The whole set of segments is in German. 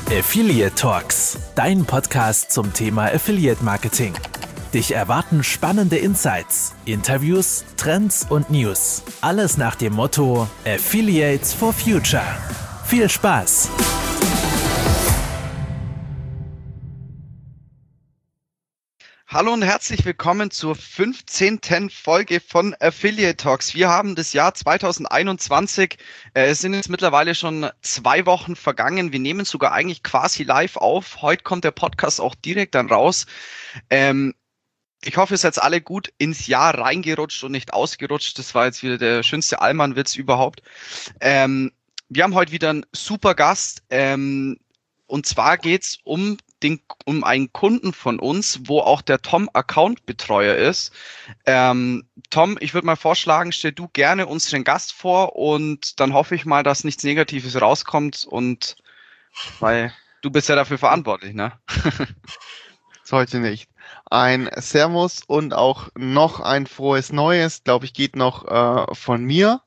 Affiliate Talks, dein Podcast zum Thema Affiliate Marketing. Dich erwarten spannende Insights, Interviews, Trends und News. Alles nach dem Motto Affiliates for Future. Viel Spaß! Hallo und herzlich willkommen zur 15. Folge von Affiliate Talks. Wir haben das Jahr 2021. Es sind jetzt mittlerweile schon 2 Wochen vergangen. Wir nehmen sogar eigentlich quasi live auf. Heute kommt der Podcast auch direkt dann raus. Ich hoffe, ihr seid alle gut ins Jahr reingerutscht und nicht ausgerutscht. Das war jetzt wieder der schönste Allmann-Witz überhaupt. Wir haben heute wieder einen super Gast. Und zwar geht's um einen Kunden von uns, wo auch der Tom Account-Betreuer ist. Tom, ich würde mal vorschlagen, stell du gerne unseren Gast vor und dann hoffe ich mal, dass nichts Negatives rauskommt und weil du bist ja dafür verantwortlich, ne? Heute nicht. Ein Servus und auch noch ein frohes Neues, glaube ich, geht noch von mir.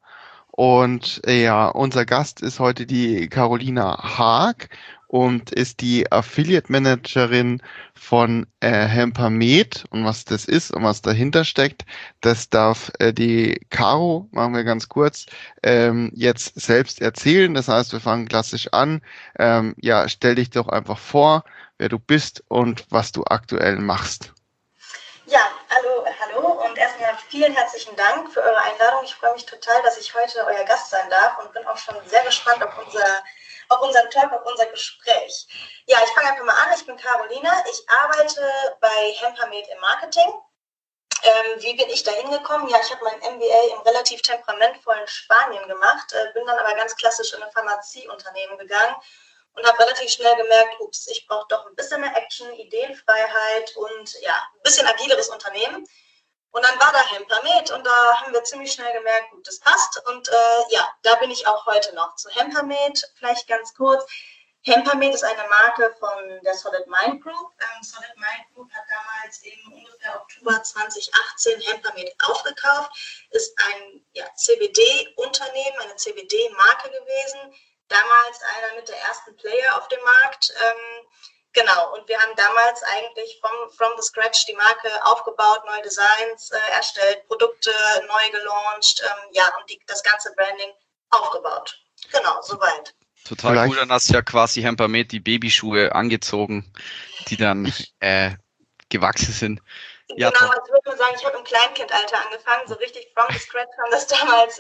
Und ja, unser Gast ist heute die Carolina Haag und ist die Affiliate Managerin von Hempamed. Und was das ist und was dahinter steckt, das darf die Caro, machen wir ganz kurz, jetzt selbst erzählen. Das heißt, wir fangen klassisch an. Ja, stell dich doch einfach vor, wer du bist und was du aktuell machst. Ja, hallo und erstmal vielen herzlichen Dank für eure Einladung. Ich freue mich total, dass ich heute euer Gast sein darf und bin auch schon sehr gespannt auf unseren Talk, auf unser Gespräch. Ja, ich fange einfach mal an. Ich bin Carolina. Ich arbeite bei Hempamed im Marketing. Wie bin ich da hingekommen? Ja, ich habe mein MBA im relativ temperamentvollen Spanien gemacht, bin dann aber ganz klassisch in ein Pharmazieunternehmen gegangen und habe relativ schnell gemerkt, ich brauche doch ein bisschen mehr Action, Ideenfreiheit und ja, ein bisschen agileres Unternehmen. Und dann war da Hempamed und da haben wir ziemlich schnell gemerkt, gut, das passt. Und ja, da bin ich auch heute noch. Zu Hempamed vielleicht ganz kurz. Hempamed ist eine Marke von der Solid Mind Group. Solid Mind Group hat damals im ungefähr Oktober 2018 Hempamed aufgekauft. Ist ein CBD-Unternehmen, eine CBD-Marke gewesen. Damals einer mit der ersten Player auf dem Markt. Genau, und wir haben damals eigentlich from the scratch die Marke aufgebaut, neue Designs erstellt, Produkte neu gelauncht, und das ganze Branding aufgebaut. Genau, soweit. Total cool, dann hast du ja quasi Hempamed die Babyschuhe angezogen, die dann gewachsen sind. Ja, genau, also ich würde mal sagen, ich habe im Kleinkindalter angefangen, so richtig from the scratch haben das damals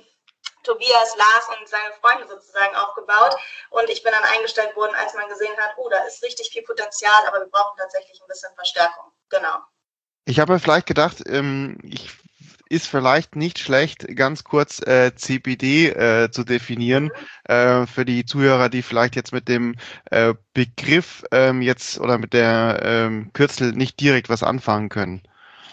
Tobias, Lars und seine Freunde sozusagen aufgebaut und ich bin dann eingestellt worden, als man gesehen hat, da ist richtig viel Potenzial, aber wir brauchen tatsächlich ein bisschen Verstärkung. Genau. Ich habe mir vielleicht gedacht, ist vielleicht nicht schlecht, ganz kurz CBD zu definieren für die Zuhörer, die vielleicht jetzt mit dem Begriff jetzt oder mit der Kürzel nicht direkt was anfangen können.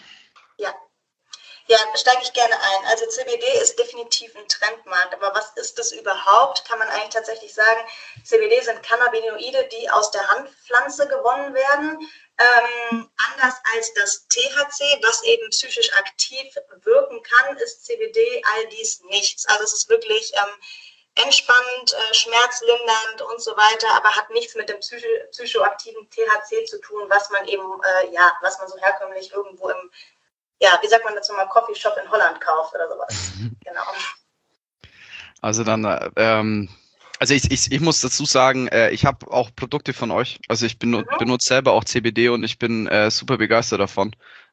Ja, steige ich gerne ein. Also CBD ist definitiv ein Trendmarkt, aber was ist das überhaupt? Kann man eigentlich tatsächlich sagen, CBD sind Cannabinoide, die aus der Hanfpflanze gewonnen werden. Anders als das THC, was eben psychisch aktiv wirken kann, ist CBD all dies nichts. Also es ist wirklich entspannend, schmerzlindernd und so weiter, aber hat nichts mit dem psychoaktiven THC zu tun, was man eben, was man so herkömmlich irgendwo im wie sagt man dazu mal, Coffeeshop in Holland kauft oder sowas. Genau. Also dann, ich muss dazu sagen, ich habe auch Produkte von euch. Also ich benutze selber auch CBD und ich bin super begeistert davon.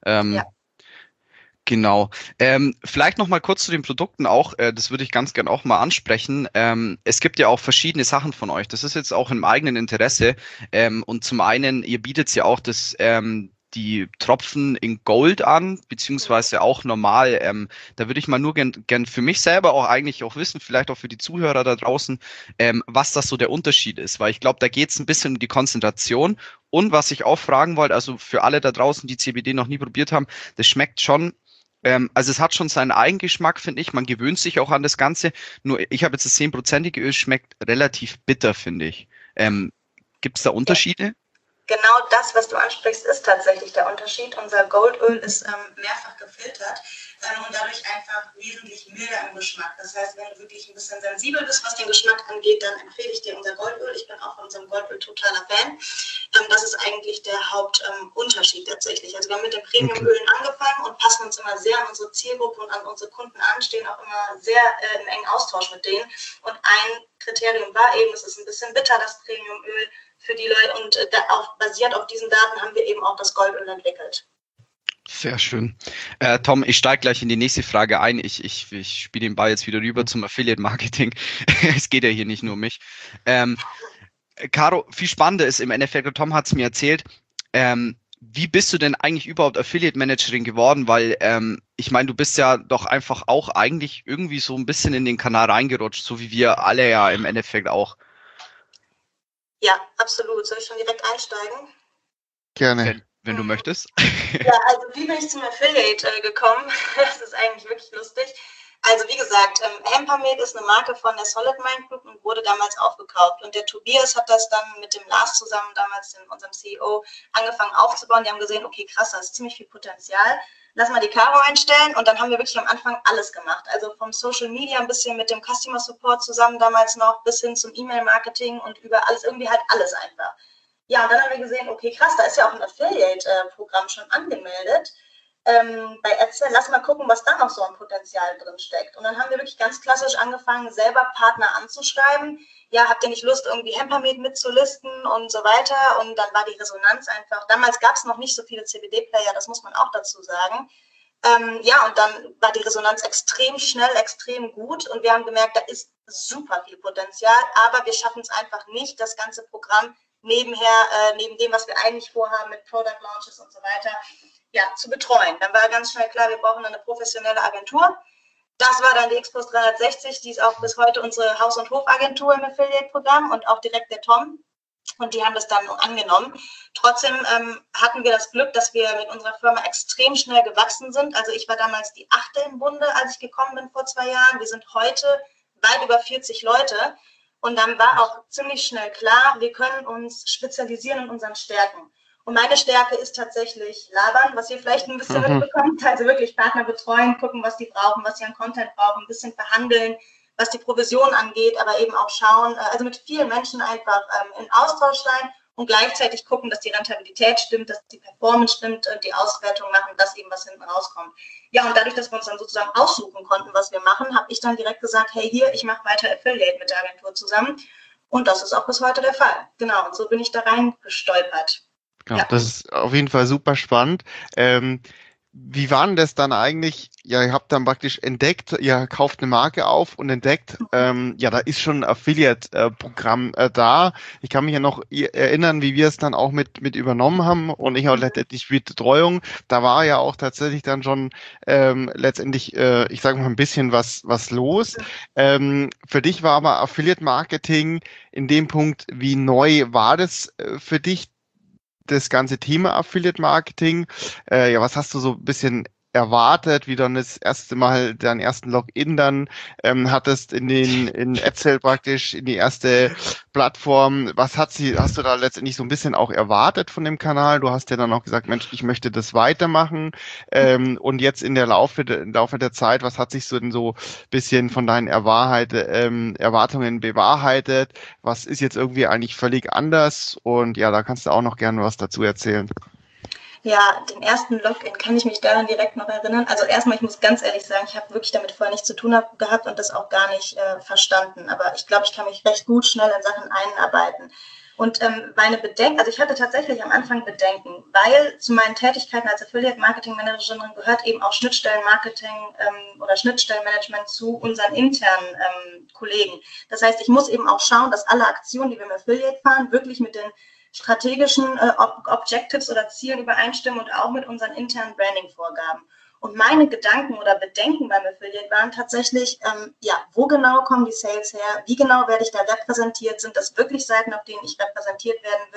Genau. Vielleicht noch mal kurz zu den Produkten auch, das würde ich ganz gern auch mal ansprechen. Es gibt ja auch verschiedene Sachen von euch. Das ist jetzt auch im eigenen Interesse. Und zum einen, ihr bietet ja auch die Tropfen in Gold an, beziehungsweise auch normal. Da würde ich mal nur gern für mich selber auch eigentlich auch wissen, vielleicht auch für die Zuhörer da draußen, was das so der Unterschied ist, weil ich glaube, da geht es ein bisschen um die Konzentration und was ich auch fragen wollte, also für alle da draußen, die CBD noch nie probiert haben, das schmeckt schon, also es hat schon seinen Eigengeschmack, finde ich, man gewöhnt sich auch an das Ganze, nur ich habe jetzt das 10%ige Öl, schmeckt relativ bitter, finde ich. Gibt es da Unterschiede? Genau das, was du ansprichst, ist tatsächlich der Unterschied. Unser Goldöl ist mehrfach gefiltert. und dadurch einfach wesentlich milder im Geschmack. Das heißt, wenn du wirklich ein bisschen sensibel bist, was den Geschmack angeht, dann empfehle ich dir unser Goldöl. Ich bin auch von unserem Goldöl totaler Fan. Das ist eigentlich der Hauptunterschied tatsächlich. Also wir haben mit den Premiumölen angefangen und passen uns immer sehr an unsere Zielgruppe und an unsere Kunden an, stehen auch immer sehr im engen Austausch mit denen. Und ein Kriterium war eben, es ist ein bisschen bitter, das Premiumöl für die Leute. Und auch basierend auf diesen Daten haben wir eben auch das Goldöl entwickelt. Sehr schön. Tom, ich steige gleich in die nächste Frage ein. Ich spiele den Ball jetzt wieder rüber zum Affiliate-Marketing. Es geht ja hier nicht nur um mich. Caro, viel spannender ist im Endeffekt, Tom hat es mir erzählt, wie bist du denn eigentlich überhaupt Affiliate-Managerin geworden? Weil ich meine, du bist ja doch einfach auch eigentlich irgendwie so ein bisschen in den Kanal reingerutscht, so wie wir alle ja im Endeffekt auch. Ja, absolut. Soll ich schon direkt einsteigen? Gerne. Wenn du möchtest. Ja, also wie bin ich zum Affiliate gekommen? Das ist eigentlich wirklich lustig. Also wie gesagt, Hempermed ist eine Marke von der Solid Mind Group und wurde damals aufgekauft. Und der Tobias hat das dann mit dem Lars zusammen, damals unserem CEO, angefangen aufzubauen. Die haben gesehen, okay, krass, da ist ziemlich viel Potenzial. Lass mal die Caro einstellen. Und dann haben wir wirklich am Anfang alles gemacht. Also vom Social Media ein bisschen mit dem Customer Support zusammen damals noch bis hin zum E-Mail-Marketing und über alles, irgendwie halt alles einfach. Ja, und dann haben wir gesehen, okay, krass, da ist ja auch ein Affiliate-Programm schon angemeldet. Bei AdSense, lass mal gucken, was da noch so ein Potenzial drin steckt. Und dann haben wir wirklich ganz klassisch angefangen, selber Partner anzuschreiben. Ja, habt ihr nicht Lust, irgendwie Hempermed mitzulisten und so weiter? Und dann war die Resonanz einfach, damals gab es noch nicht so viele CBD-Player, das muss man auch dazu sagen. Ja, und dann war die Resonanz extrem schnell, extrem gut und wir haben gemerkt, da ist super viel Potenzial, aber wir schaffen es einfach nicht, das ganze Programm nebenher, neben dem, was wir eigentlich vorhaben mit Product Launches und so weiter, ja, zu betreuen. Dann war ganz schnell klar, wir brauchen eine professionelle Agentur. Das war dann die Xpost 360, die ist auch bis heute unsere Haus- und Hofagentur im Affiliate-Programm und auch direkt der Tom. Und die haben das dann angenommen. Trotzdem hatten wir das Glück, dass wir mit unserer Firma extrem schnell gewachsen sind. Also ich war damals die 8. im Bunde, als ich gekommen bin vor 2 Jahren. Wir sind heute weit über 40 Leute. Und dann war auch ziemlich schnell klar, wir können uns spezialisieren in unseren Stärken. Und meine Stärke ist tatsächlich labern, was ihr vielleicht ein bisschen mitbekommt. Also wirklich Partner betreuen, gucken, was die brauchen, was sie an Content brauchen, ein bisschen verhandeln, was die Provision angeht, aber eben auch schauen, also mit vielen Menschen einfach in Austausch sein und gleichzeitig gucken, dass die Rentabilität stimmt, dass die Performance stimmt, die Auswertung machen, dass eben was hinten rauskommt. Ja, und dadurch, dass wir uns dann sozusagen aussuchen konnten, was wir machen, habe ich dann direkt gesagt, hey, hier, ich mache weiter Affiliate mit der Agentur zusammen. Und das ist auch bis heute der Fall. Genau, und so bin ich da reingestolpert. Ja, das ist auf jeden Fall super spannend. Wie war denn das dann eigentlich? Ja, ihr habt dann praktisch entdeckt, ihr kauft eine Marke auf und entdeckt, ja, da ist schon ein Affiliate-Programm da. Ich kann mich ja noch erinnern, wie wir es dann auch mit übernommen haben und ich auch letztendlich mit Betreuung. Da war ja auch tatsächlich dann schon letztendlich, ich sage mal, ein bisschen was los. Für dich war aber Affiliate-Marketing in dem Punkt, wie neu war das für dich? Das ganze Thema Affiliate Marketing. Ja, was hast du so ein bisschen erwartet, wie dann das erste Mal deinen ersten Login dann hattest in AdSale praktisch, in die erste Plattform? Hast du da letztendlich so ein bisschen auch erwartet von dem Kanal? Du hast ja dann auch gesagt, Mensch, ich möchte das weitermachen. Und jetzt im Laufe der Zeit, was hat sich so denn so ein bisschen von deinen Erwartungen bewahrheitet? Was ist jetzt irgendwie eigentlich völlig anders? Und ja, da kannst du auch noch gerne was dazu erzählen. Ja, den ersten Login kann ich mich daran direkt noch erinnern. Also erstmal, ich muss ganz ehrlich sagen, ich habe wirklich damit vorher nichts zu tun gehabt und das auch gar nicht verstanden. Aber ich glaube, ich kann mich recht gut schnell in Sachen einarbeiten. Und meine Bedenken, also ich hatte tatsächlich am Anfang Bedenken, weil zu meinen Tätigkeiten als Affiliate-Marketing-Managerin gehört eben auch Schnittstellenmarketing oder Schnittstellenmanagement zu unseren internen Kollegen. Das heißt, ich muss eben auch schauen, dass alle Aktionen, die wir im Affiliate fahren, wirklich mit den strategischen Objectives oder Zielen übereinstimmen und auch mit unseren internen Branding-Vorgaben. Und meine Gedanken oder Bedenken beim Affiliate waren tatsächlich, wo genau kommen die Sales her? Wie genau werde ich da repräsentiert? Sind das wirklich Seiten, auf denen ich repräsentiert werden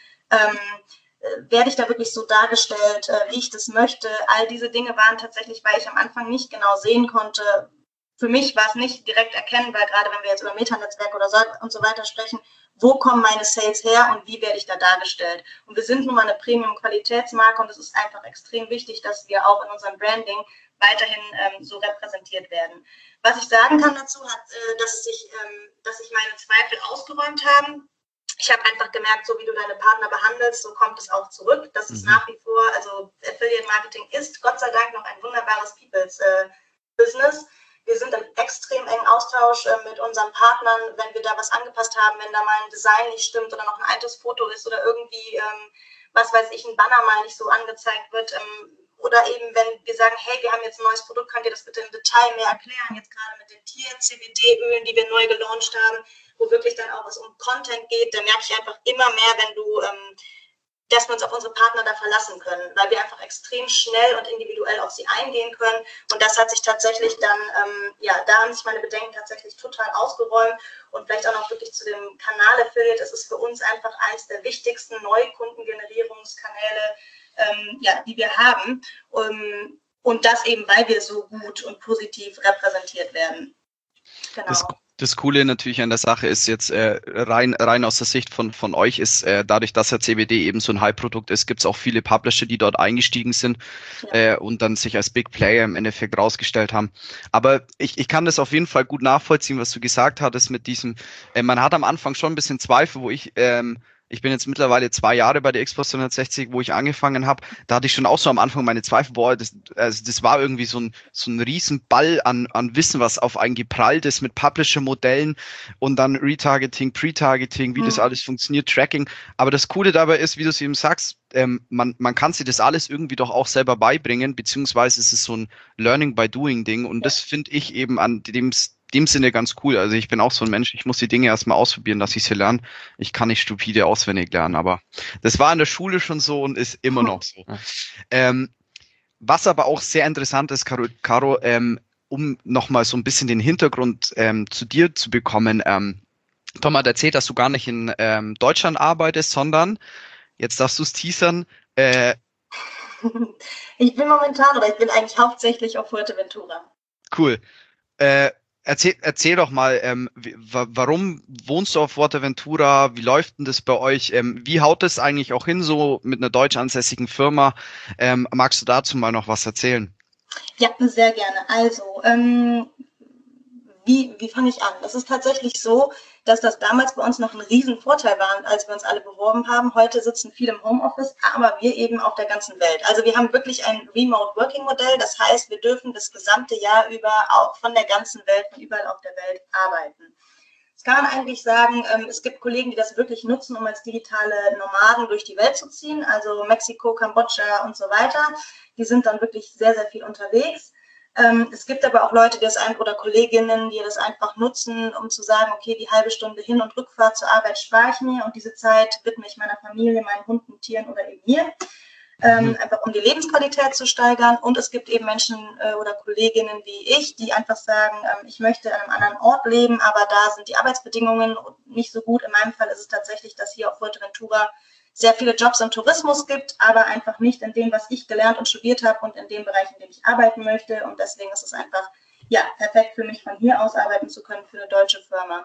will? Werde ich da wirklich so dargestellt, wie ich das möchte? All diese Dinge waren tatsächlich, weil ich am Anfang nicht genau sehen konnte. Für mich war es nicht direkt erkennbar, gerade wenn wir jetzt über Metanetzwerk oder so und so weiter sprechen, wo kommen meine Sales her und wie werde ich da dargestellt? Und wir sind nun mal eine Premium-Qualitätsmarke und es ist einfach extrem wichtig, dass wir auch in unserem Branding weiterhin so repräsentiert werden. Was ich sagen kann dazu, dass sich meine Zweifel ausgeräumt haben. Ich habe einfach gemerkt, so wie du deine Partner behandelst, so kommt es auch zurück. Das ist nach wie vor, also Affiliate Marketing ist Gott sei Dank noch ein wunderbares People's Business. Wir sind im extrem engen Austausch mit unseren Partnern, wenn wir da was angepasst haben, wenn da mal ein Design nicht stimmt oder noch ein altes Foto ist oder irgendwie, was weiß ich, ein Banner mal nicht so angezeigt wird. Oder eben, wenn wir sagen, hey, wir haben jetzt ein neues Produkt, könnt ihr das bitte im Detail mehr erklären, jetzt gerade mit den Tier-CBD-Ölen, die wir neu gelauncht haben, wo wirklich dann auch was um Content geht, da merke ich einfach immer mehr, dass wir uns auf unsere Partner da verlassen können, weil wir einfach extrem schnell und individuell auf sie eingehen können. Und das hat sich tatsächlich dann, da haben sich meine Bedenken tatsächlich total ausgeräumt. Und vielleicht auch noch wirklich zu dem Kanal Affiliate. Es ist für uns einfach eins der wichtigsten Neukundengenerierungskanäle, die wir haben. Und das eben, weil wir so gut und positiv repräsentiert werden. Genau. Das Coole natürlich an der Sache ist jetzt rein aus der Sicht von euch ist, dadurch, dass ja CBD eben so ein Hype-Produkt ist, gibt es auch viele Publisher, die dort eingestiegen sind und dann sich als Big Player im Endeffekt rausgestellt haben. Aber ich kann das auf jeden Fall gut nachvollziehen, was du gesagt hattest mit diesem, man hat am Anfang schon ein bisschen Zweifel, wo ich bin jetzt mittlerweile 2 Jahre bei der Xbox 360, wo ich angefangen habe. Da hatte ich schon auch so am Anfang meine Zweifel, das war irgendwie so ein Riesenball an Wissen, was auf einen geprallt ist mit Publisher-Modellen und dann Retargeting, Pre-Targeting, wie das alles funktioniert, Tracking. Aber das Coole dabei ist, wie du es eben sagst, man kann sich das alles irgendwie doch auch selber beibringen, beziehungsweise es ist so ein Learning-by-Doing-Ding und das finde ich eben an dem Sinne ganz cool. Also ich bin auch so ein Mensch, ich muss die Dinge erstmal ausprobieren, dass ich sie lerne. Ich kann nicht stupide auswendig lernen, aber das war in der Schule schon so und ist immer noch so. Was aber auch sehr interessant ist, Caro, um nochmal so ein bisschen den Hintergrund zu dir zu bekommen. Tom hat erzählt, dass du gar nicht in Deutschland arbeitest, sondern, jetzt darfst du es teasern. Ich bin eigentlich hauptsächlich auf Fuerteventura. Cool. Erzähl doch mal, warum wohnst du auf Fuerteventura? Wie läuft denn das bei euch? Wie haut das eigentlich auch hin, so mit einer deutsch ansässigen Firma? Magst du dazu mal noch was erzählen? Ja, sehr gerne. Also, wie fange ich an? Das ist tatsächlich so, dass das damals bei uns noch ein Riesenvorteil war, als wir uns alle beworben haben. Heute sitzen viele im Homeoffice, aber wir eben auf der ganzen Welt. Also wir haben wirklich ein Remote-Working-Modell. Das heißt, wir dürfen das gesamte Jahr über auch von der ganzen Welt, von überall auf der Welt arbeiten. Das kann man eigentlich sagen, es gibt Kollegen, die das wirklich nutzen, um als digitale Nomaden durch die Welt zu ziehen. Also Mexiko, Kambodscha und so weiter. Die sind dann wirklich sehr, sehr viel unterwegs. Es gibt aber auch Leute, oder Kolleginnen, die das einfach nutzen, um zu sagen, okay, die halbe Stunde Hin- und Rückfahrt zur Arbeit spare ich mir und diese Zeit widme ich meiner Familie, meinen Hunden, Tieren oder eben mir, einfach um die Lebensqualität zu steigern. Und es gibt eben Menschen oder Kolleginnen wie ich, die einfach sagen, ich möchte an einem anderen Ort leben, aber da sind die Arbeitsbedingungen nicht so gut. In meinem Fall ist es tatsächlich, dass hier auf Fuerteventura sehr viele Jobs im Tourismus gibt, aber einfach nicht in dem, was ich gelernt und studiert habe und in dem Bereich, in dem ich arbeiten möchte. Und deswegen ist es einfach perfekt für mich, von hier aus arbeiten zu können für eine deutsche Firma.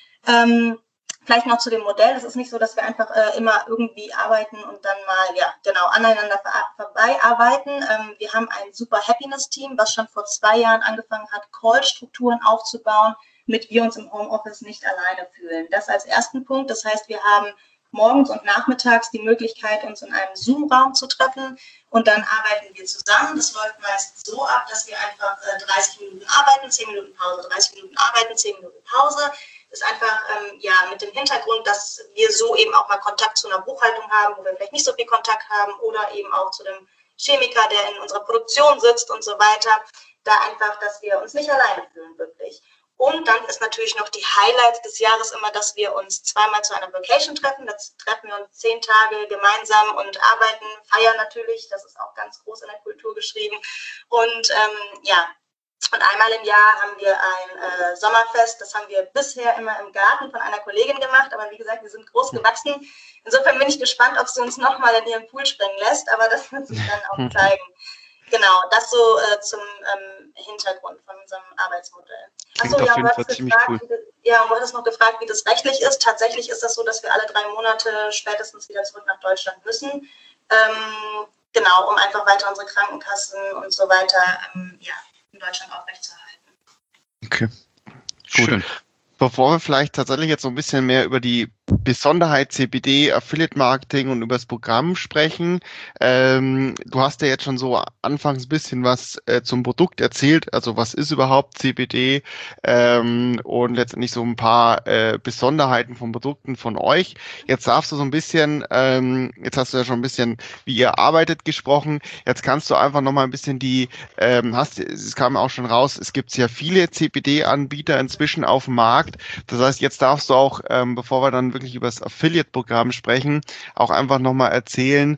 Vielleicht noch zu dem Modell. Es ist nicht so, dass wir einfach immer irgendwie arbeiten und dann mal aneinander vorbei arbeiten. Wir haben ein super Happiness-Team, was schon vor 2 Jahren angefangen hat, Call-Strukturen aufzubauen, damit wir uns im Homeoffice nicht alleine fühlen. Das als ersten Punkt. Das heißt, wir haben morgens und nachmittags die Möglichkeit, uns in einem Zoom-Raum zu treffen und dann arbeiten wir zusammen. Das läuft meist so ab, dass wir einfach 30 Minuten arbeiten, 10 Minuten Pause, 30 Minuten arbeiten, 10 Minuten Pause. Das ist einfach mit dem Hintergrund, dass wir so eben auch mal Kontakt zu einer Buchhaltung haben, wo wir vielleicht nicht so viel Kontakt haben oder eben auch zu dem Chemiker, der in unserer Produktion sitzt und so weiter. Da einfach, dass wir uns nicht alleine fühlen, wirklich. Und dann ist natürlich noch die Highlight des Jahres immer, dass wir uns zweimal zu einer Vacation treffen. Da treffen wir uns 10 Tage gemeinsam und arbeiten, feiern natürlich. Das ist auch ganz groß in der Kultur geschrieben. Und und einmal im Jahr haben wir ein Sommerfest. Das haben wir bisher immer im Garten von einer Kollegin gemacht. Aber wie gesagt, wir sind groß gewachsen. Insofern bin ich gespannt, ob sie uns nochmal in ihren Pool springen lässt. Aber das wird sich dann auch zeigen. Genau, das so zum Hintergrund von unserem Arbeitsmodell. Achso, ja, du hattest noch gefragt, wie das rechtlich ist. Tatsächlich ist das so, dass wir alle 3 Monate spätestens wieder zurück nach Deutschland müssen. Genau, um einfach weiter unsere Krankenkassen und so weiter in Deutschland aufrechtzuerhalten. Okay, gut. Schön. Bevor wir vielleicht tatsächlich jetzt so ein bisschen mehr über die Besonderheit CBD, Affiliate Marketing und über das Programm sprechen. Du hast ja jetzt schon so anfangs ein bisschen was zum Produkt erzählt, also was ist überhaupt CBD und letztendlich so ein paar Besonderheiten von Produkten von euch. Jetzt darfst du so ein bisschen, jetzt hast du ja schon ein bisschen, wie ihr arbeitet, gesprochen. Jetzt kannst du einfach nochmal ein bisschen es kam auch schon raus, es gibt sehr viele CBD-Anbieter inzwischen auf dem Markt. Das heißt, jetzt darfst du auch, bevor wir dann wirklich über das Affiliate-Programm sprechen, auch einfach nochmal erzählen,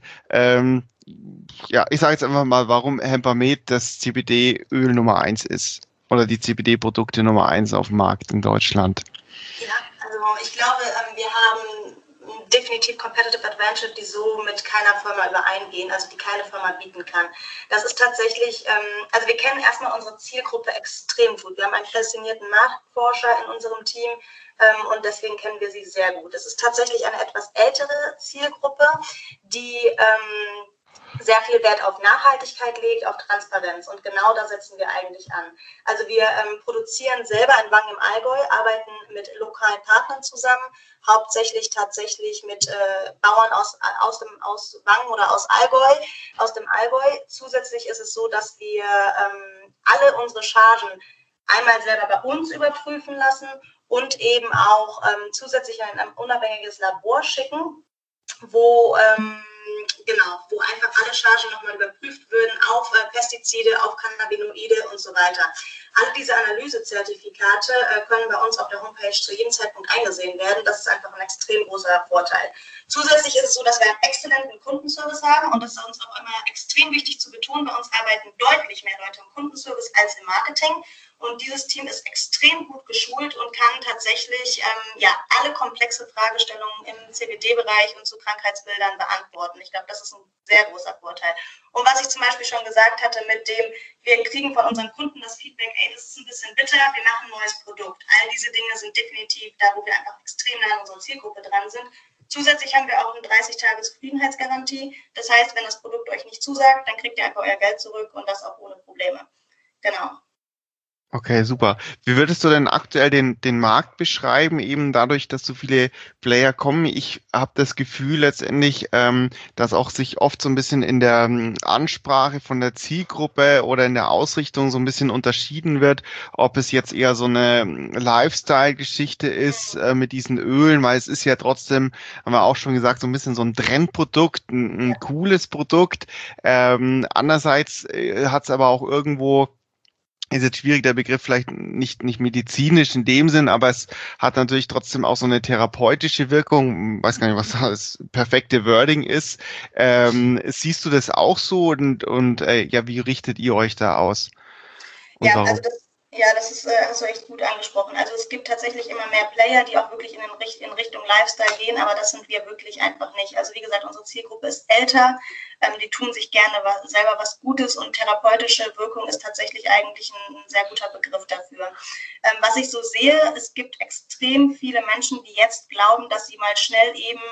ich sage jetzt einfach mal, warum Hempamet das CBD-Öl Nummer 1 ist oder die CBD-Produkte Nummer 1 auf dem Markt in Deutschland. Ja, also ich glaube, wir haben definitiv Competitive Advantage, die so mit keiner Firma übereingehen, also die keine Firma bieten kann. Das ist tatsächlich, also wir kennen erstmal unsere Zielgruppe extrem gut. Wir haben einen passionierten Marktforscher in unserem Team und deswegen kennen wir sie sehr gut. Es ist tatsächlich eine etwas ältere Zielgruppe, die sehr viel Wert auf Nachhaltigkeit legt, auf Transparenz und genau da setzen wir eigentlich an. Also wir produzieren selber in Wangen im Allgäu, arbeiten mit lokalen Partnern zusammen, hauptsächlich tatsächlich mit Bauern aus Wangen oder aus dem Allgäu. Zusätzlich ist es so, dass wir alle unsere Chargen einmal selber bei uns überprüfen lassen und eben auch zusätzlich in ein unabhängiges Labor schicken, wo einfach alle Chargen nochmal überprüft würden auf Pestizide, auf Cannabinoide und so weiter. Alle diese Analysezertifikate können bei uns auf der Homepage zu jedem Zeitpunkt eingesehen werden. Das ist einfach ein extrem großer Vorteil. Zusätzlich ist es so, dass wir einen exzellenten Kundenservice haben und das ist uns auch immer extrem wichtig zu betonen. Bei uns arbeiten deutlich mehr Leute im Kundenservice als im Marketing. Und dieses Team ist extrem gut geschult und kann tatsächlich alle komplexe Fragestellungen im CBD-Bereich und zu Krankheitsbildern beantworten. Ich glaube, das ist ein sehr großer Vorteil. Und was ich zum Beispiel schon gesagt hatte, mit dem, wir kriegen von unseren Kunden das Feedback, das ist ein bisschen bitter, wir machen ein neues Produkt. All diese Dinge sind definitiv da, wo wir einfach extrem nah an unserer Zielgruppe dran sind. Zusätzlich haben wir auch eine 30-Tage-Zufriedenheitsgarantie. Das heißt, wenn das Produkt euch nicht zusagt, dann kriegt ihr einfach euer Geld zurück und das auch ohne Probleme. Genau. Okay, super. Wie würdest du denn aktuell den Markt beschreiben, eben dadurch, dass so viele Player kommen? Ich habe das Gefühl letztendlich, dass auch sich oft so ein bisschen in der Ansprache von der Zielgruppe oder in der Ausrichtung so ein bisschen unterschieden wird, ob es jetzt eher so eine Lifestyle-Geschichte ist mit diesen Ölen, weil es ist ja trotzdem, haben wir auch schon gesagt, so ein bisschen so ein Trendprodukt, ein cooles Produkt. Andererseits hat es aber auch irgendwo, ist jetzt schwierig, der Begriff vielleicht nicht medizinisch in dem Sinn, aber es hat natürlich trotzdem auch so eine therapeutische Wirkung. Weiß gar nicht, was das perfekte Wording ist. Siehst du das auch so und wie richtet ihr euch da aus? Und ja, warum? also das ist, hast du echt gut angesprochen. Also es gibt tatsächlich immer mehr Player, die auch wirklich in Richtung Lifestyle gehen, aber das sind wir wirklich einfach nicht. Also wie gesagt, unsere Zielgruppe ist älter, die tun sich gerne selber was Gutes und therapeutische Wirkung ist tatsächlich eigentlich ein sehr guter Begriff dafür. Was ich so sehe, es gibt extrem viele Menschen, die jetzt glauben, dass sie mal schnell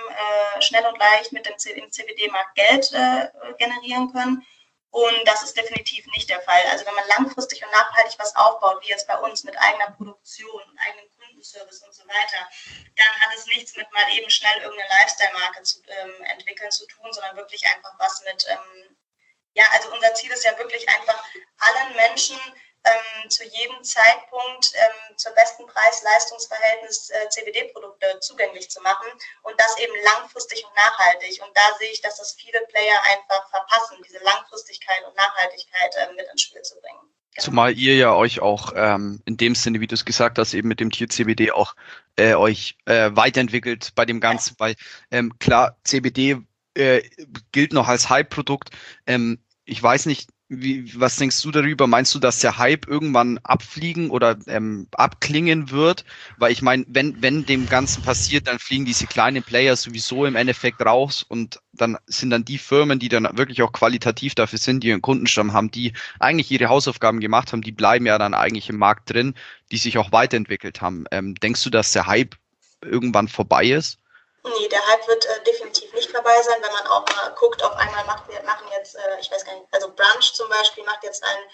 und leicht mit dem CBD-Markt Geld generieren können. Und das ist definitiv nicht der Fall. Also wenn man langfristig und nachhaltig was aufbaut, wie jetzt bei uns mit eigener Produktion und eigenem Kundenservice und so weiter, dann hat es nichts mit mal eben schnell irgendeine Lifestyle-Marke zu entwickeln zu tun, sondern wirklich einfach was mit, also unser Ziel ist ja wirklich einfach allen Menschen zu jedem Zeitpunkt zur besten Preis-Leistungs-Verhältnis CBD-Produkte zugänglich zu machen und das eben langfristig und nachhaltig. Und da sehe ich, dass das viele Player einfach verpassen, diese Langfristigkeit und Nachhaltigkeit mit ins Spiel zu bringen. Genau. Zumal ihr ja euch auch in dem Sinne, wie du es gesagt hast, eben mit dem Tier CBD auch euch weiterentwickelt bei dem Ganzen, weil klar, CBD gilt noch als Hype-Produkt. Ich weiß nicht, was denkst du darüber? Meinst du, dass der Hype irgendwann abfliegen oder abklingen wird? Weil ich meine, wenn dem Ganzen passiert, dann fliegen diese kleinen Player sowieso im Endeffekt raus und dann sind dann die Firmen, die dann wirklich auch qualitativ dafür sind, die ihren Kundenstamm haben, die eigentlich ihre Hausaufgaben gemacht haben, die bleiben ja dann eigentlich im Markt drin, die sich auch weiterentwickelt haben. Denkst du, dass der Hype irgendwann vorbei ist? Nee, der Hype wird definitiv nicht vorbei sein, wenn man auch mal guckt, auf einmal machen jetzt, ich weiß gar nicht, also Brunch zum Beispiel macht jetzt ein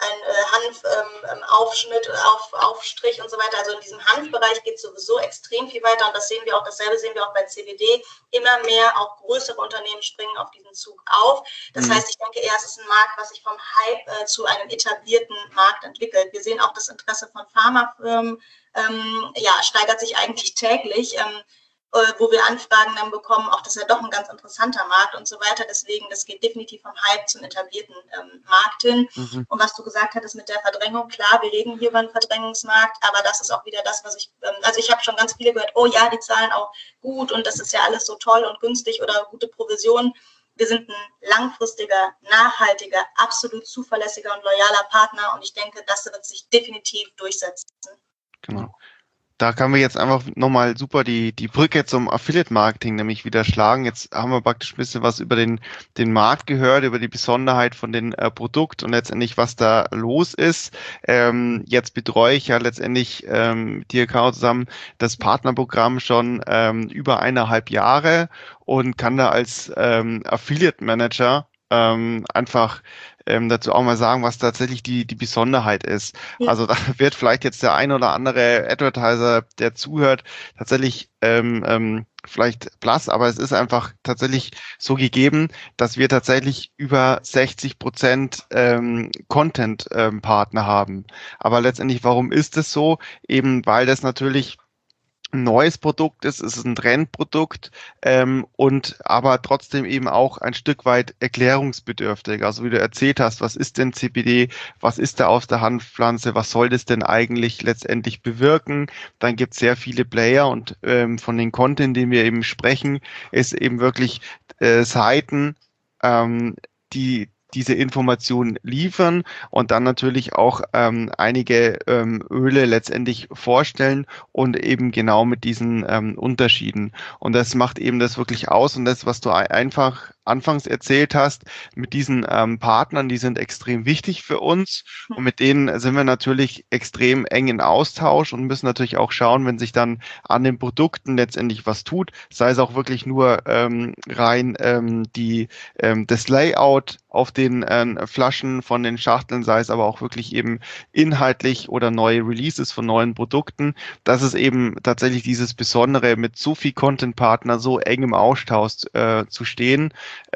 Hanf-Aufschnitt, Aufstrich und so weiter. Also in diesem Hanfbereich geht sowieso extrem viel weiter und dasselbe sehen wir auch bei CBD. Immer mehr auch größere Unternehmen springen auf diesen Zug auf. Das heißt, ich denke eher, es ist ein Markt, was sich vom Hype zu einem etablierten Markt entwickelt. Wir sehen auch das Interesse von Pharmafirmen, steigert sich eigentlich täglich. Wo wir Anfragen dann bekommen, auch das ist ja doch ein ganz interessanter Markt und so weiter. Deswegen, das geht definitiv vom Hype zum etablierten Markt hin. Mhm. Und was du gesagt hattest mit der Verdrängung, klar, wir reden hier über einen Verdrängungsmarkt, aber das ist auch wieder das, was ich habe schon ganz viele gehört, oh ja, die zahlen auch gut und das ist ja alles so toll und günstig oder gute Provisionen. Wir sind ein langfristiger, nachhaltiger, absolut zuverlässiger und loyaler Partner und ich denke, das wird sich definitiv durchsetzen. Genau. Da können wir jetzt einfach nochmal super die Brücke zum Affiliate-Marketing nämlich wieder schlagen. Jetzt haben wir praktisch ein bisschen was über den Markt gehört, über die Besonderheit von den Produkt und letztendlich, was da los ist. Jetzt betreue ich ja letztendlich mit dir, Caro, zusammen das Partnerprogramm schon über 1,5 Jahre und kann da als Affiliate-Manager einfach dazu auch mal sagen, was tatsächlich die Besonderheit ist. Ja. Also da wird vielleicht jetzt der ein oder andere Advertiser, der zuhört, tatsächlich vielleicht blass, aber es ist einfach tatsächlich so gegeben, dass wir tatsächlich über 60% Content-Partner haben. Aber letztendlich, warum ist es so? Eben, weil das natürlich ein neues Produkt ist, es ist ein Trendprodukt und aber trotzdem eben auch ein Stück weit erklärungsbedürftig. Also wie du erzählt hast, was ist denn CBD, was ist da aus der Hanfpflanze, was soll das denn eigentlich letztendlich bewirken? Dann gibt es sehr viele Player und von den Content, den wir eben sprechen, ist eben wirklich Seiten, die diese Informationen liefern und dann natürlich auch einige Öle letztendlich vorstellen und eben genau mit diesen Unterschieden. Und das macht eben das wirklich aus und das, was du einfach anfangs erzählt hast, mit diesen Partnern, die sind extrem wichtig für uns und mit denen sind wir natürlich extrem eng in Austausch und müssen natürlich auch schauen, wenn sich dann an den Produkten letztendlich was tut, sei es auch wirklich nur rein das Layout auf den Flaschen von den Schachteln, sei es aber auch wirklich eben inhaltlich oder neue Releases von neuen Produkten. Das ist eben tatsächlich dieses Besondere, mit so viel Content-Partner so eng im Austausch zu stehen.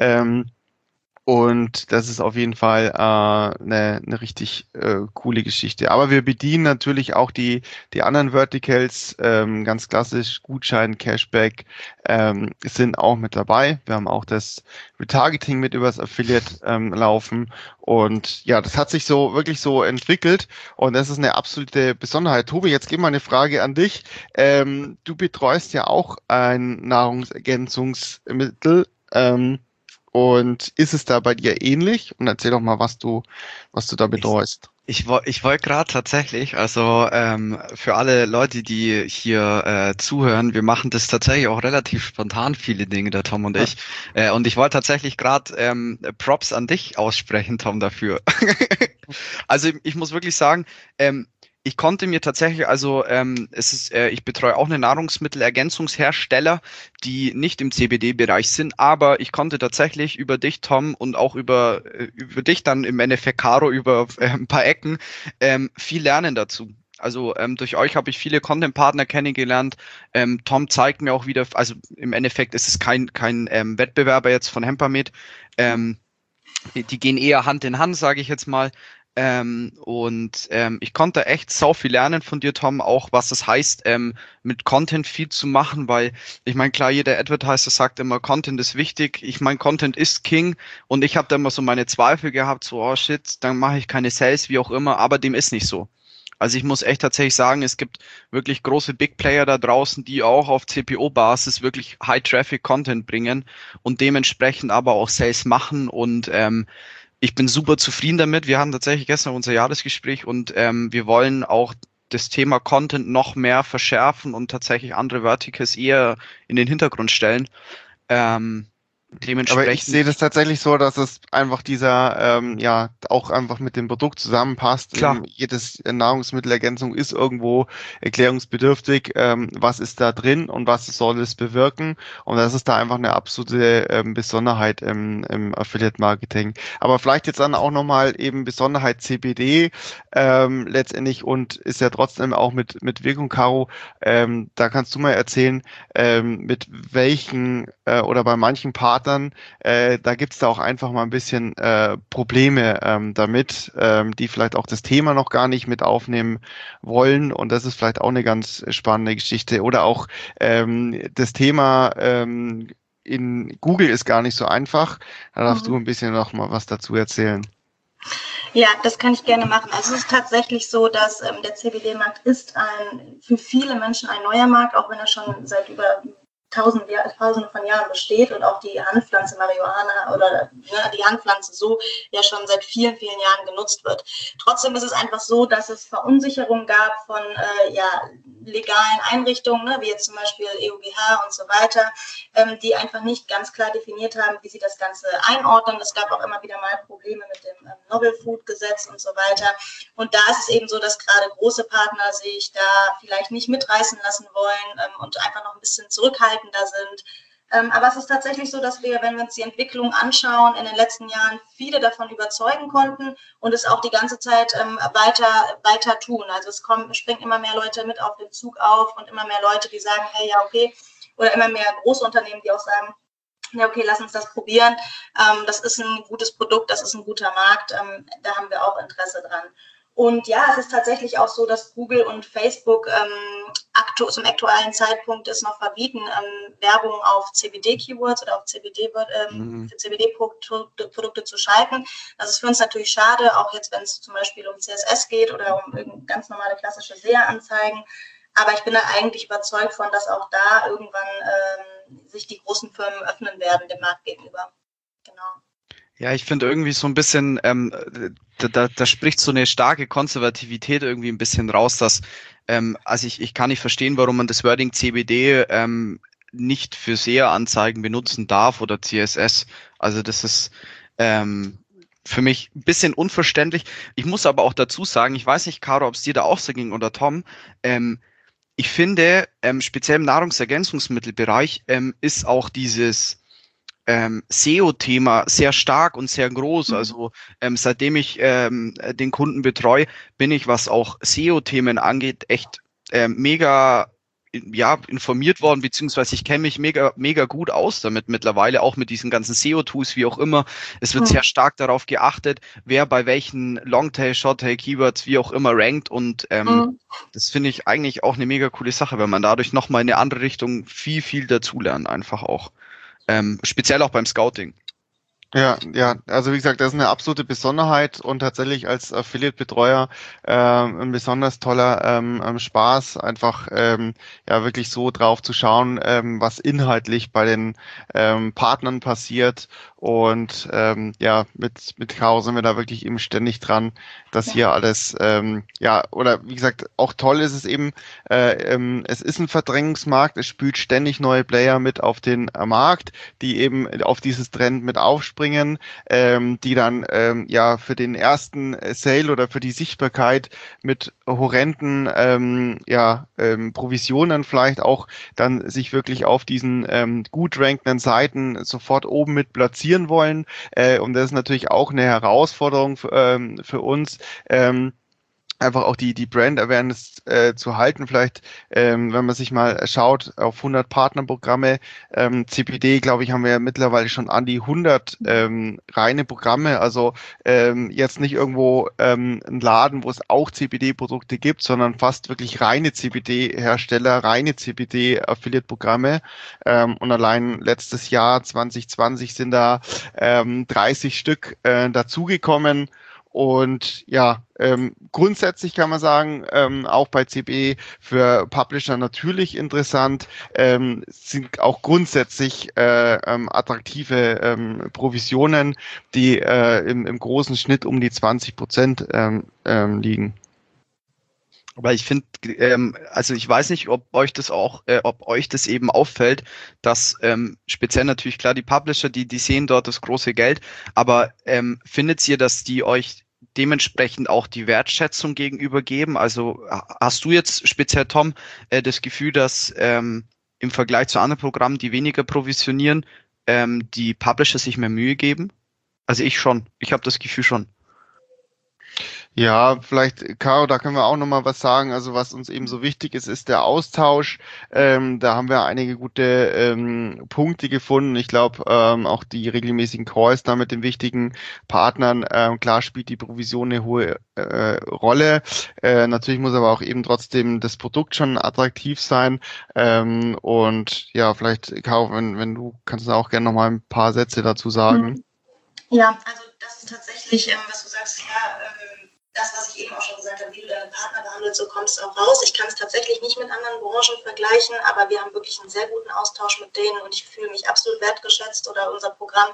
Und das ist auf jeden Fall eine richtig coole Geschichte. Aber wir bedienen natürlich auch die anderen Verticals, ganz klassisch, Gutschein, Cashback sind auch mit dabei. Wir haben auch das Retargeting mit übers Affiliate laufen. Und ja, das hat sich so wirklich so entwickelt und das ist eine absolute Besonderheit. Tobi, jetzt gebe mal eine Frage an dich. Du betreust ja auch ein Nahrungsergänzungsmittel. Und ist es da bei dir ähnlich? Und erzähl doch mal, was du da betreust. Ich wollte gerade tatsächlich, also für alle Leute, die hier zuhören, wir machen das tatsächlich auch relativ spontan, viele Dinge, der Tom und ich. Und ich wollte tatsächlich gerade Props an dich aussprechen, Tom, dafür. Also ich muss wirklich sagen, ich konnte mir tatsächlich, ich betreue auch eine Nahrungsmittelergänzungshersteller, die nicht im CBD-Bereich sind, aber ich konnte tatsächlich über dich, Tom, und auch über dich dann im Endeffekt, Caro, über ein paar Ecken viel lernen dazu. Also durch euch habe ich viele Content-Partner kennengelernt. Tom zeigt mir auch wieder, also im Endeffekt ist es kein Wettbewerber jetzt von Hempermed. Die gehen eher Hand in Hand, sage ich jetzt mal. Ich konnte echt sau viel lernen von dir, Tom, auch was das heißt, mit Content viel zu machen, weil ich meine, klar, jeder Advertiser sagt immer, Content ist wichtig. Ich meine, Content ist King und ich habe da immer so meine Zweifel gehabt, so, oh shit, dann mache ich keine Sales, wie auch immer, aber dem ist nicht so. Also ich muss echt tatsächlich sagen, es gibt wirklich große Big Player da draußen, die auch auf CPO-Basis wirklich High-Traffic-Content bringen und dementsprechend aber auch Sales machen und ich bin super zufrieden damit. Wir hatten tatsächlich gestern unser Jahresgespräch und wir wollen auch das Thema Content noch mehr verschärfen und tatsächlich andere Verticals eher in den Hintergrund stellen. Aber ich sehe das tatsächlich so, dass es einfach dieser, auch einfach mit dem Produkt zusammenpasst. Klar. Jedes Nahrungsmittelergänzung ist irgendwo erklärungsbedürftig. Was ist da drin und was soll es bewirken? Und das ist da einfach eine absolute Besonderheit im Affiliate-Marketing. Aber vielleicht jetzt dann auch nochmal eben Besonderheit CBD letztendlich und ist ja trotzdem auch mit Wirkung, Caro. Da kannst du mal erzählen, mit welchen oder bei manchen Partnern, da gibt es da auch einfach mal ein bisschen Probleme damit, die vielleicht auch das Thema noch gar nicht mit aufnehmen wollen. Und das ist vielleicht auch eine ganz spannende Geschichte. Oder auch das Thema in Google ist gar nicht so einfach. Da darfst du ein bisschen noch mal was dazu erzählen. Ja, das kann ich gerne machen. Also es ist tatsächlich so, dass der CBD-Markt ist für viele Menschen ein neuer Markt, auch wenn er schon seit über Tausende von Jahren besteht und auch die Hanfpflanze Marihuana oder die Hanfpflanze so ja schon seit vielen, vielen Jahren genutzt wird. Trotzdem ist es einfach so, dass es Verunsicherung gab von legalen Einrichtungen, wie jetzt zum Beispiel EUGH und so weiter, die einfach nicht ganz klar definiert haben, wie sie das Ganze einordnen. Es gab auch immer wieder mal Probleme mit dem Novel Food Gesetz und so weiter. Und da ist es eben so, dass gerade große Partner sich da vielleicht nicht mitreißen lassen wollen und einfach noch ein bisschen zurückhaltender sind. Aber es ist tatsächlich so, dass wir, wenn wir uns die Entwicklung anschauen, in den letzten Jahren viele davon überzeugen konnten und es auch die ganze Zeit weiter tun. Also es springen immer mehr Leute mit auf den Zug auf und immer mehr Leute, die sagen, hey, ja, okay, oder immer mehr große Unternehmen, die auch sagen, ja, okay, lass uns das probieren. Das ist ein gutes Produkt, das ist ein guter Markt, da haben wir auch Interesse dran. Und ja, es ist tatsächlich auch so, dass Google und Facebook zum aktuellen Zeitpunkt es noch verbieten, Werbung auf CBD-Keywords oder auf CBD-Produkte zu schalten. Das ist für uns natürlich schade, auch jetzt, wenn es zum Beispiel um CSS geht oder um ganz normale klassische SEA-Anzeigen. Aber ich bin da eigentlich überzeugt von, dass auch da irgendwann sich die großen Firmen öffnen werden dem Markt gegenüber. Genau. Ja, ich finde irgendwie so ein bisschen, da spricht so eine starke Konservativität irgendwie ein bisschen raus, dass, also ich kann nicht verstehen, warum man das Wording CBD nicht für SEA-Anzeigen benutzen darf oder CSS. Also das ist für mich ein bisschen unverständlich. Ich muss aber auch dazu sagen, ich weiß nicht, Caro, ob es dir da auch so ging oder Tom, ich finde, speziell im Nahrungsergänzungsmittelbereich ist auch dieses SEO-Thema sehr stark und sehr groß. Also seitdem ich den Kunden betreue, bin ich, was auch SEO-Themen angeht, echt mega informiert worden, beziehungsweise ich kenne mich mega gut aus damit mittlerweile, auch mit diesen ganzen SEO-Tools, wie auch immer. Es wird sehr stark darauf geachtet, wer bei welchen Longtail, Shorttail, Keywords, wie auch immer rankt und das finde ich eigentlich auch eine mega coole Sache, weil man dadurch nochmal in eine andere Richtung viel dazulernt, einfach auch. Speziell auch beim Scouting. Ja, also wie gesagt, das ist eine absolute Besonderheit und tatsächlich als Affiliate-Betreuer ein besonders toller Spaß, einfach wirklich so drauf zu schauen, was inhaltlich bei den Partnern passiert und mit Caro sind wir da wirklich eben ständig dran, dass hier alles, oder wie gesagt, auch toll ist es eben, es ist ein Verdrängungsmarkt, es spült ständig neue Player mit auf den Markt, die eben auf dieses Trend mit aufspringen, die dann für den ersten Sale oder für die Sichtbarkeit mit horrenden Provisionen vielleicht auch dann sich wirklich auf diesen gut rankenden Seiten sofort oben mit platzieren wollen. Und das ist natürlich auch eine Herausforderung für uns. Einfach auch die Brand Awareness zu halten. Vielleicht, wenn man sich mal schaut auf 100 Partnerprogramme, CBD, glaube ich, haben wir ja mittlerweile schon an die 100 reine Programme. Also jetzt nicht irgendwo ein Laden, wo es auch CBD-Produkte gibt, sondern fast wirklich reine CBD-Hersteller, reine CBD-Affiliate-Programme. Und allein letztes Jahr 2020 sind da 30 Stück dazugekommen. Und grundsätzlich kann man sagen, auch bei CBE für Publisher natürlich interessant, sind auch grundsätzlich attraktive Provisionen, die im großen Schnitt um die 20% liegen. Aber ich finde, also ich weiß nicht, ob euch das auch, ob euch das eben auffällt, dass speziell natürlich klar die Publisher, die sehen dort das große Geld, aber findet ihr, dass die euch dementsprechend auch die Wertschätzung gegenüber geben? Also hast du jetzt speziell, Tom, das Gefühl, dass im Vergleich zu anderen Programmen, die weniger provisionieren, die Publisher sich mehr Mühe geben? Also ich schon. Ich habe das Gefühl schon. Ja, vielleicht, Caro, da können wir auch nochmal was sagen. Also was uns eben so wichtig ist, ist der Austausch. Da haben wir einige gute Punkte gefunden. Ich glaube, auch die regelmäßigen Calls da mit den wichtigen Partnern. Klar spielt die Provision eine hohe Rolle. Natürlich muss aber auch eben trotzdem das Produkt schon attraktiv sein. Und ja, vielleicht, Caro, wenn du kannst du auch gerne nochmal ein paar Sätze dazu sagen. Ja, also das ist tatsächlich, was du sagst, ja, das, was ich eben auch schon gesagt habe, wie du deine Partner behandelst, so kommst du auch raus. Ich kann es tatsächlich nicht mit anderen Branchen vergleichen, aber wir haben wirklich einen sehr guten Austausch mit denen und ich fühle mich absolut wertgeschätzt oder unser Programm.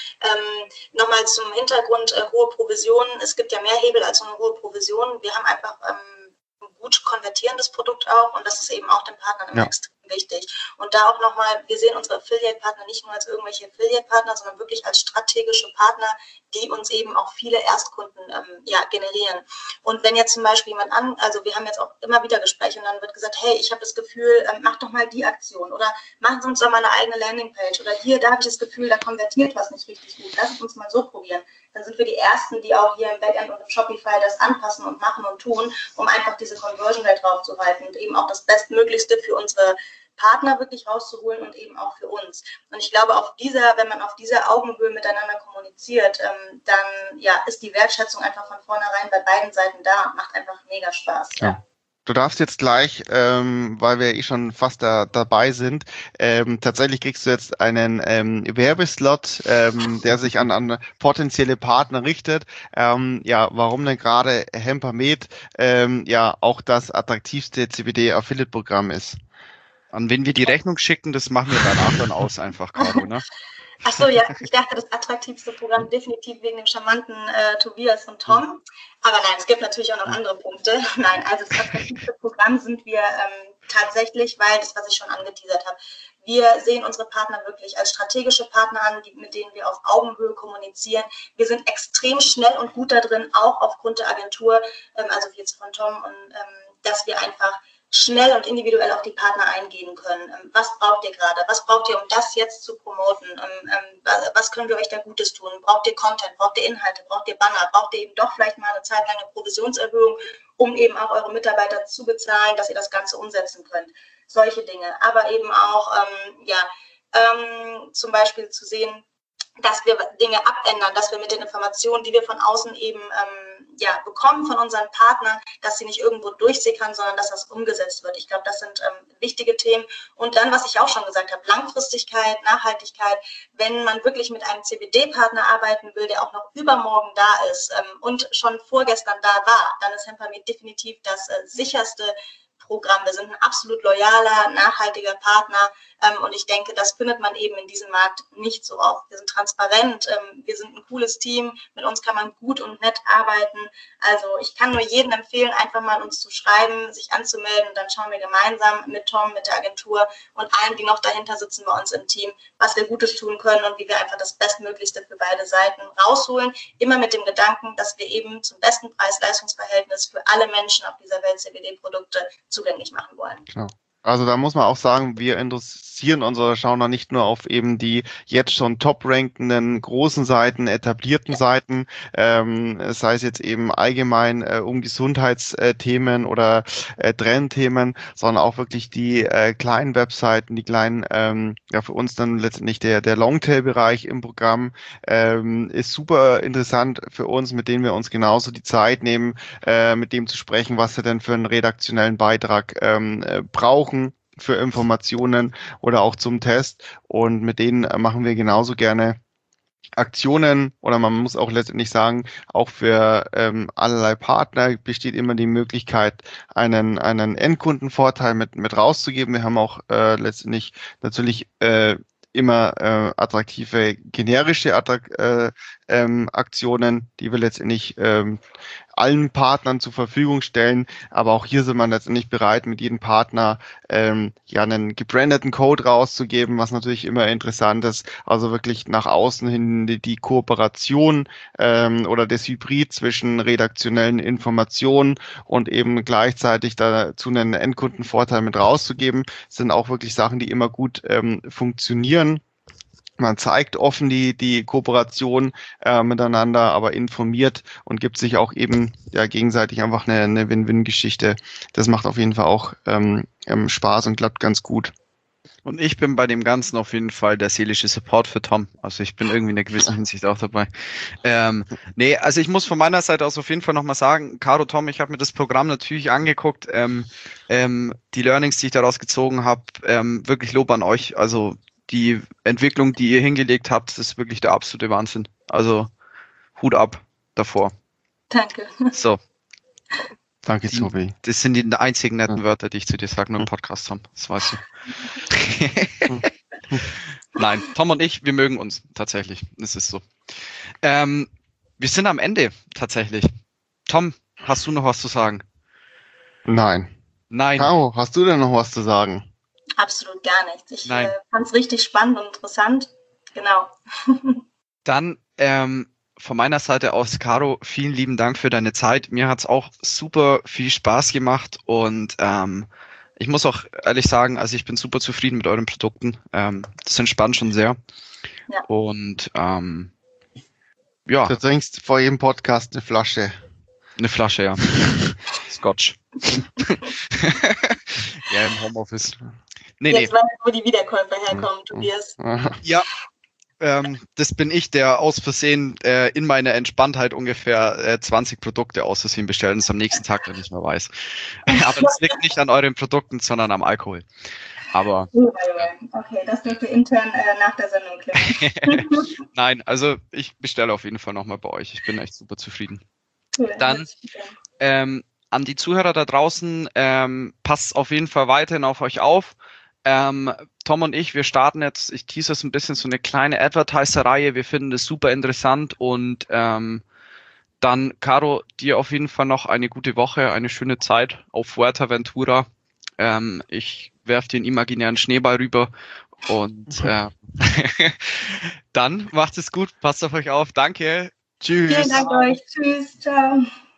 Nochmal zum Hintergrund, hohe Provisionen. Es gibt ja mehr Hebel als eine hohe Provision. Wir haben einfach ein gut konvertierendes Produkt auch und das ist eben auch den Partnern immer extrem wichtig. Und da auch nochmal, wir sehen unsere Affiliate-Partner nicht nur als irgendwelche Affiliate-Partner, sondern wirklich als strategische Partner, die uns eben auch viele Erstkunden generieren. Und wenn jetzt zum Beispiel jemand also wir haben jetzt auch immer wieder Gespräche und dann wird gesagt, hey, ich habe das Gefühl, mach doch mal die Aktion oder machen Sie uns doch mal eine eigene Landingpage oder hier, da habe ich das Gefühl, da konvertiert was nicht richtig gut. Lass uns mal so probieren. Dann sind wir die Ersten, die auch hier im Backend und im Shopify das anpassen und machen und tun, um einfach diese Conversion Rate draufzuhalten und eben auch das Bestmöglichste für unsere Partner wirklich rauszuholen und eben auch für uns. Und ich glaube, wenn man auf dieser Augenhöhe miteinander kommuniziert, dann ist die Wertschätzung einfach von vornherein bei beiden Seiten da. Macht einfach mega Spaß. Ja. Du darfst jetzt gleich, weil wir eh schon fast dabei sind, tatsächlich kriegst du jetzt einen Werbeslot, der sich an potenzielle Partner richtet. Warum denn gerade Hempermed auch das attraktivste CBD-Affiliate-Programm ist. An wen wir die Rechnung schicken, das machen wir danach dann aus, einfach, Caro, ne? Ach so, ja, ich dachte, das attraktivste Programm definitiv wegen dem charmanten Tobias und Tom. Aber nein, es gibt natürlich auch noch andere Punkte. Nein, also das attraktivste Programm sind wir tatsächlich, weil das, was ich schon angeteasert habe, wir sehen unsere Partner wirklich als strategische Partner an, mit denen wir auf Augenhöhe kommunizieren. Wir sind extrem schnell und gut da drin, auch aufgrund der Agentur, also wie jetzt von Tom, und dass wir einfach schnell und individuell auf die Partner eingehen können. Was braucht ihr gerade? Was braucht ihr, um das jetzt zu promoten? Was können wir euch da Gutes tun? Braucht ihr Content? Braucht ihr Inhalte? Braucht ihr Banner? Braucht ihr eben doch vielleicht mal eine Zeit lang eine Provisionserhöhung, um eben auch eure Mitarbeiter zu bezahlen, dass ihr das Ganze umsetzen könnt? Solche Dinge. Aber eben auch, zum Beispiel zu sehen, dass wir Dinge abändern, dass wir mit den Informationen, die wir von außen eben bekommen von unseren Partnern, dass sie nicht irgendwo durchsickern, sondern dass das umgesetzt wird. Ich glaube, das sind wichtige Themen. Und dann, was ich auch schon gesagt habe, Langfristigkeit, Nachhaltigkeit. Wenn man wirklich mit einem CBD-Partner arbeiten will, der auch noch übermorgen da ist und schon vorgestern da war, dann ist Hempermed definitiv das sicherste Programm. Wir sind ein absolut loyaler, nachhaltiger Partner und ich denke, das findet man eben in diesem Markt nicht so oft. Wir sind transparent, wir sind ein cooles Team, mit uns kann man gut und nett arbeiten. Also ich kann nur jedem empfehlen, einfach mal uns zu schreiben, sich anzumelden und dann schauen wir gemeinsam mit Tom, mit der Agentur und allen, die noch dahinter sitzen bei uns im Team, was wir Gutes tun können und wie wir einfach das Bestmöglichste für beide Seiten rausholen. Immer mit dem Gedanken, dass wir eben zum besten Preis-Leistungs-Verhältnis für alle Menschen auf dieser Welt CBD-Produkte zugänglich machen wollen. Genau. Also da muss man auch sagen, wir interessieren unsere Schauner nicht nur auf eben die jetzt schon top-rankenden großen Seiten, etablierten Seiten, sei es jetzt eben allgemein um Gesundheitsthemen oder Trendthemen, sondern auch wirklich die kleinen Webseiten, die kleinen, für uns dann letztendlich der Longtail-Bereich im Programm ist super interessant für uns, mit denen wir uns genauso die Zeit nehmen, mit dem zu sprechen, was wir denn für einen redaktionellen Beitrag brauchen für Informationen oder auch zum Test, und mit denen machen wir genauso gerne Aktionen, oder man muss auch letztendlich sagen, auch für allerlei Partner besteht immer die Möglichkeit, einen Endkundenvorteil mit rauszugeben. Wir haben auch letztendlich natürlich immer attraktive generische Aktionen, die wir letztendlich allen Partnern zur Verfügung stellen. Aber auch hier sind wir letztendlich bereit, mit jedem Partner einen gebrandeten Code rauszugeben, was natürlich immer interessant ist. Also wirklich nach außen hin die Kooperation oder das Hybrid zwischen redaktionellen Informationen und eben gleichzeitig dazu einen Endkundenvorteil mit rauszugeben, sind auch wirklich Sachen, die immer gut funktionieren. Man zeigt offen die Kooperation miteinander, aber informiert und gibt sich auch eben gegenseitig einfach eine Win-Win-Geschichte. Das macht auf jeden Fall auch Spaß und klappt ganz gut. Und ich bin bei dem Ganzen auf jeden Fall der seelische Support für Tom. Also ich bin irgendwie in einer gewissen Hinsicht auch dabei. Also ich muss von meiner Seite aus auf jeden Fall nochmal sagen, Caro, Tom, ich habe mir das Programm natürlich angeguckt. Die Learnings, die ich daraus gezogen habe, wirklich Lob an euch. Also die Entwicklung, die ihr hingelegt habt, das ist wirklich der absolute Wahnsinn. Also Hut ab davor. Danke. So. Danke, Tobi. Das sind die einzigen netten Wörter, die ich zu dir sage, nur im Podcast, Tom. Das weißt du. Nein, Tom und ich, wir mögen uns tatsächlich. Es ist so. Wir sind am Ende tatsächlich. Tom, hast du noch was zu sagen? Nein. Caro, hast du denn noch was zu sagen? Absolut gar nichts. Ich fand es richtig spannend und interessant. Genau. Dann von meiner Seite aus, Caro, vielen lieben Dank für deine Zeit. Mir hat es auch super viel Spaß gemacht und ich muss auch ehrlich sagen, also ich bin super zufrieden mit euren Produkten. Das entspannt schon sehr. Ja. Und Du trinkst vor jedem Podcast eine Flasche. Eine Flasche, ja. Scotch. Ja, im Homeoffice. Jetzt weiß ich, wo die Wiederkäufer herkommen, Tobias. Ja, das bin ich, der aus Versehen in meiner Entspanntheit ungefähr 20 Produkte aus Versehen bestellt und es am nächsten Tag dann nicht mehr weiß. Aber das liegt nicht an euren Produkten, sondern am Alkohol. Aber okay, das dürfte intern nach der Sendung klären. Nein, also ich bestelle auf jeden Fall nochmal bei euch. Ich bin echt super zufrieden. Cool, dann an die Zuhörer da draußen, passt auf jeden Fall weiterhin auf euch auf. Tom und ich, wir starten jetzt, ich tease es ein bisschen, so eine kleine Advertiser-Reihe. Wir finden das super interessant und dann, Caro, dir auf jeden Fall noch eine gute Woche, eine schöne Zeit auf Fuerteventura. Ich werfe dir einen imaginären Schneeball rüber und dann macht es gut, passt auf euch auf. Danke. Tschüss. Vielen Dank euch. Tschüss. Ciao.